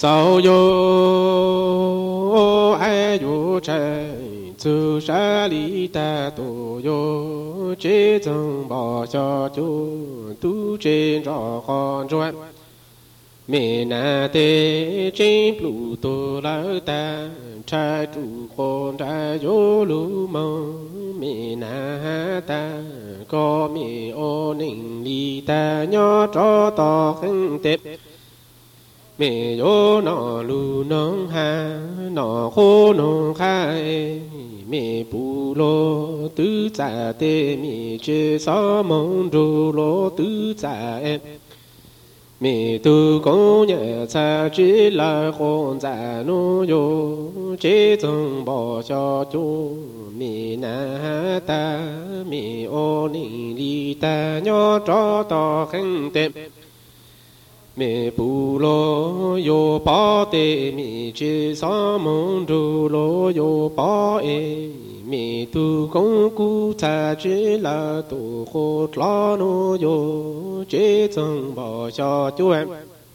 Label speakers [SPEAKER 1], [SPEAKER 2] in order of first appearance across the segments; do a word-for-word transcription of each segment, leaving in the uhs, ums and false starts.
[SPEAKER 1] 早有爱有财，走山里的都有，这种报销就都真着好转。闽南的真不多老单，柴竹红柴有路梦，闽南的高明欧宁里的鸟找到很的。没有那路能喊，那河能喊，没部落都在的，没介绍蒙住落都在，没都工业才知来红在农有，这种报销就没难的，没有你里的鸟找到很的。没部落有包的，没介绍蒙住落有包诶，没都公古才知了都好拉诺有，这种包小短。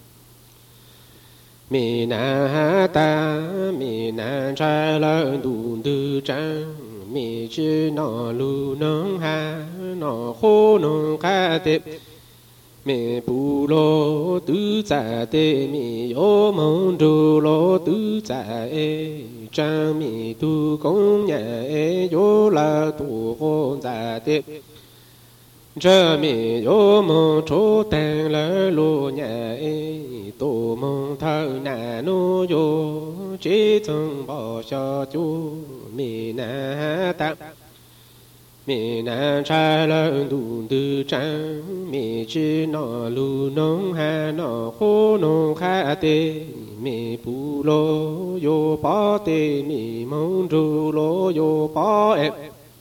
[SPEAKER 1] 没难担，没难摘了路的站，没知那路能喊，那河能喊的。没部落都在的，没有蒙住落都在，张没都公业有了都红在的，这没有蒙出等了路年，都蒙头难路有，这种报销就没难当。没难摘了路的站，没知那路能喊，那河能喊的，没部落有包的，没蒙住落有包哎。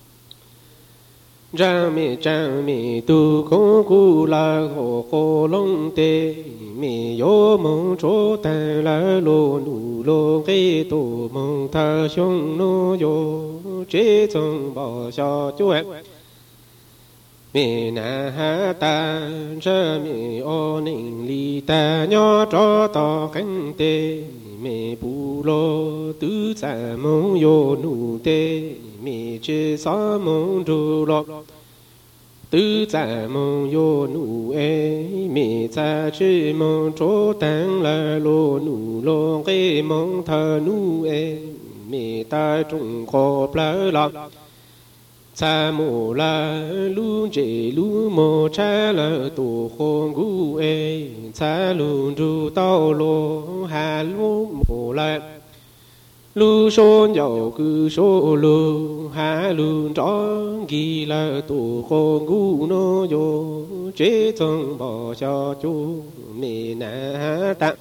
[SPEAKER 1] 张没张没都公古来河河龙的，没有蒙着等来路路路给都蒙他兄路有。这种报销就哎，没难担这没有能力的鸟找到很的，没部落都在蒙有路的，没知啥蒙住了，都在蒙有路哎，没在知蒙着等来路路路给蒙他路哎。没带中国不了，才木来路这路莫拆了多红古哎，才路住道路还路莫来，路上有个说路还路长给了多红古诺哟，这种报销就没难当。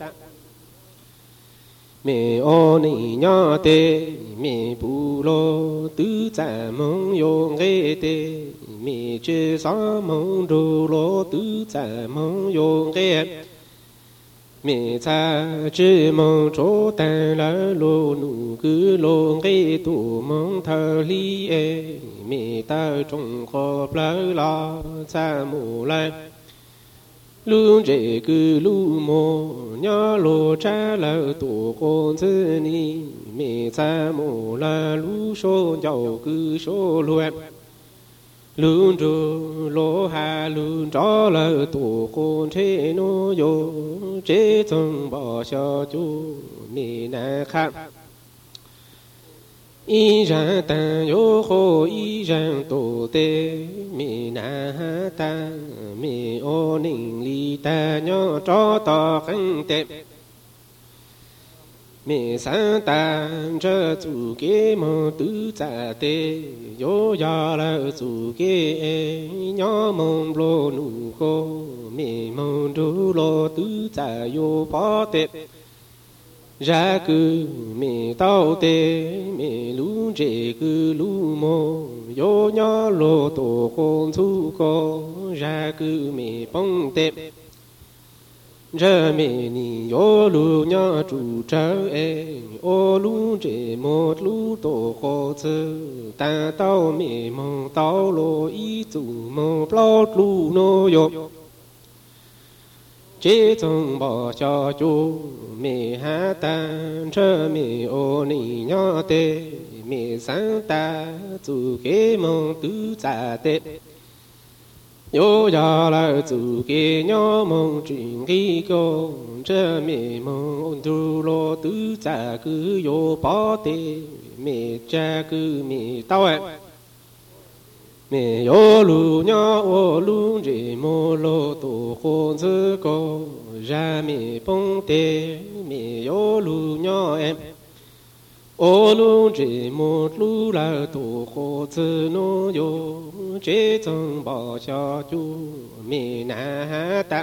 [SPEAKER 1] 没有你娘的，没部落都在蒙有爱的，没知啥蒙住落都在蒙有爱，没在知蒙着等来路努个路爱都蒙头里哎，没到中国不啦在木来。路这个路么，鸟路摘了多红子呢，没在木来路上有个小乱，路着路还路着了多红车诺哟，这种报销就没难看。一人担有好，一人多的没难担，没有能力的鸟找到很的，没三担这足给么都在的，有呀了足给鸟蒙罗努后，没蒙住罗都在有跑的。然个没到的没路这个路么，有鸟路多红粗高，然个没蹦的，这没你有路鸟住着哎，我路这么路多好走，但到没梦到路一走么不路诺哟。这种报销就 mi ha tan chơ mi ô ni nhớ tê mi sáng ta chủ kế mong tứ giả tê yo ya la chủ kế nhớ mong chuyện kỳ cô chơ mi mong ôn tu lo tứ giả cứ yo bỏ tê mi cha cứ mi tao ấy mi yo lu nhớ ô lu rì mô lô tổ khôn dư cô ra mi bông tê mi yo lu nhớ em ô lu rì mô lu la tổ khô dư nô yo chế trong bỏ cho chú mi na ta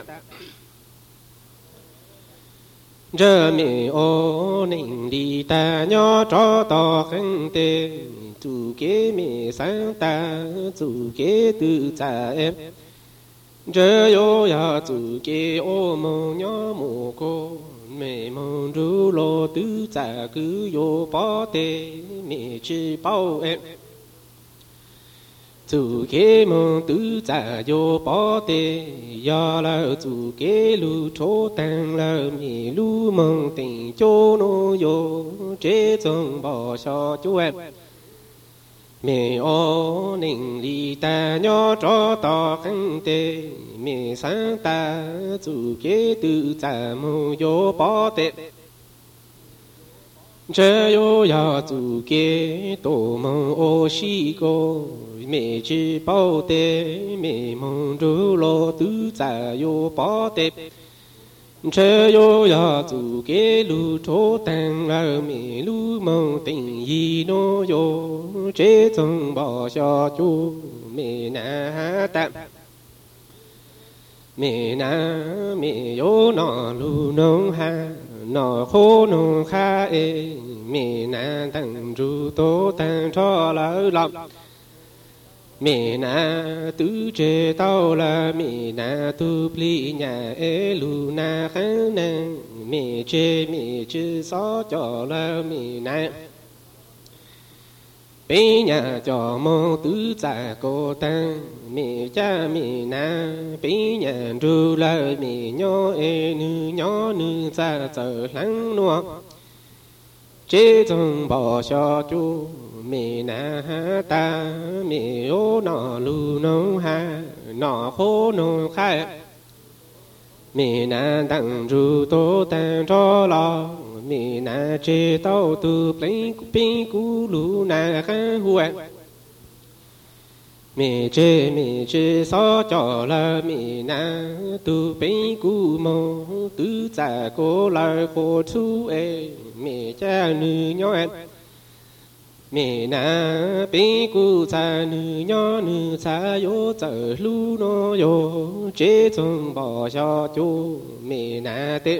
[SPEAKER 1] giờ mi ô ninh đi ta nhớ cho to khăn tê chủ kế mi sáng ta chủ kế tự trả em giờ yo ya chủ kế ô mong nhớ mù cô mẹ mong ru lo tự trả cứ yo bỏ tê mẹ chỉ bao em chủ kế mong tự trả yo bỏ tê ya la chủ kế lu chô tăng la mi lu mong tình chô nô yo chế trong bỏ cho chú em mi ô ninh đi ta nhớ cho to khăn tê mi sáng ta chủ kế tự trả mô yo bỏ tê chơ yo ya chủ kế tổ mong ô shi cô mi chỉ bao tê mi mong ru lo tự trả yo bỏ tê chơ yo ya chủ kế lu chô tăng la mi lu mong tình y nô yo chế trong bỏ cho chú mi na ta mi na mi yo nọ lu nông ha nọ khô nông kha e mi na tăng ru tô tăng cho lỡ lòng mi na tứ chế tao la mi na tu pli nhà e lu na kháng năng mi chế mi chư xó cho la mi na bây nhà cho mong tứ giả cô tăng mi cha mi na bây nhà ru la mi nhỏ e nữ nhỏ nữ ra giờ lắng nuông chế trong bỏ cho chú mi na ta mi ô nọ lu nông ha nọ khô nông khai mi na tăng ru tô tăng cho lo mi na chế tao tu plei pin cu lu na khá huệ mi chế mi chế so cho la mi na tu pin cu mô tứ giả cô la khô chu e mi cha nữ nhỏ em mi na pin cu cha nữ nhỏ nữ cha yo giờ lu no yo chế trong bỏ cho chú mi na tê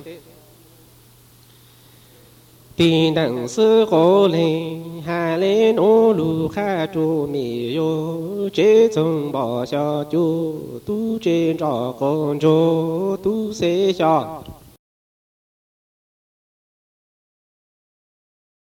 [SPEAKER 1] tin đặng sư khổ lên hà lên ô lu kha chú mi yo chế trong bỏ cho chú tu trên trò con chú tu sẽ cho